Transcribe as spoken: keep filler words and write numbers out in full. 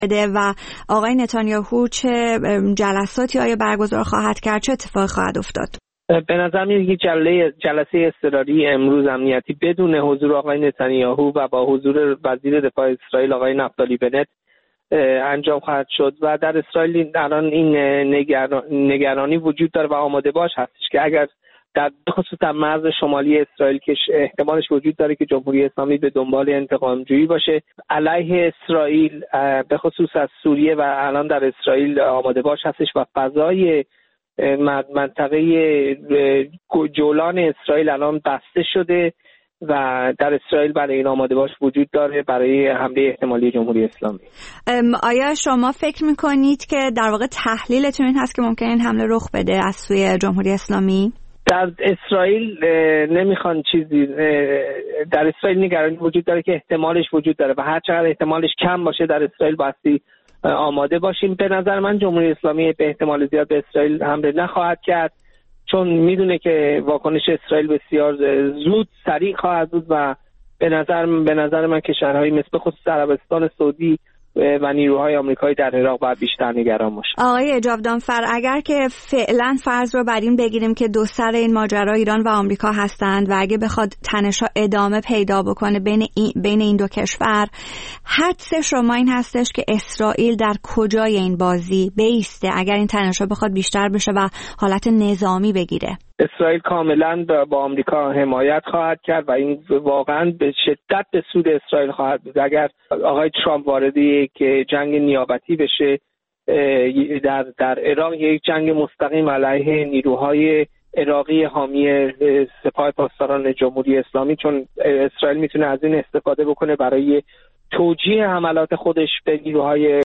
بده و آقای نتانیاهو چه جلساتی آیا برگزار خواهد کرد، چه اتفاقی خواهد افتاد؟ به نظر میاد که جلسه جلسه اضطراری امروز امنیتی بدون حضور آقای نتانیاهو و با حضور وزیر دفاع اسرائیل آقای نفتالی بنت انجام خواهد شد و در اسرائیل الان این نگرانی وجود داره و آماده باش هستش که اگر در خصوص در مرز شمالی اسرائیل که احتمالش وجود داره که جمهوری اسلامی به دنبال انتقام جویی باشه علیه اسرائیل به خصوص از سوریه و الان در اسرائیل آماده باش هستش و فضای منطقه جولان اسرائیل الان بسته شده و در اسرائیل برای این آماده باش وجود داره برای حمله احتمالی جمهوری اسلامی. آیا شما فکر میکنید که در واقع تحلیلتون این هست که ممکن این حمله رخ بده از سوی جمهوری اسلامی؟ در اسرائیل نمیخوان چیزی در اسرائیل نگرانی وجود داره که احتمالش وجود داره و هر چقدر احتمالش کم باشه در اسرائیل باستی آماده باشیم. به نظر من جمهوری اسلامی به احتمال زیاد به اسرائیل حمله نخواهد کرد چون میدونه که واکنش اسرائیل بسیار زود سریع خواهد بود و به نظر به نظر من کشورهای مثل خصوص عربستان سعودی و نیروهای آمریکایی در عراق باید بیشتر نگران باشن. آقای جاودانفر، اگر که فعلا فرض رو بر این بگیریم که دو سر این ماجرا ایران و آمریکا هستند و اگه بخواد تنش‌ها ادامه پیدا بکنه بین این بین این دو کشور، حدس شما این هستش که اسرائیل در کجای این بازی بیسته اگر این تنش‌ها بخواد بیشتر بشه و حالت نظامی بگیره؟ اسرائیل کاملا با آمریکا حمایت خواهد کرد و این واقعا به شدت به سود اسرائیل خواهد بود. اگر آقای ترامپ وارد یک جنگ نیابتی بشه در در عراق، یک جنگ مستقیم علیه نیروهای عراقی حامی سپاه پاسداران جمهوری اسلامی، چون اسرائیل میتونه از این استفاده بکنه برای توجیه حملات خودش به نیروهای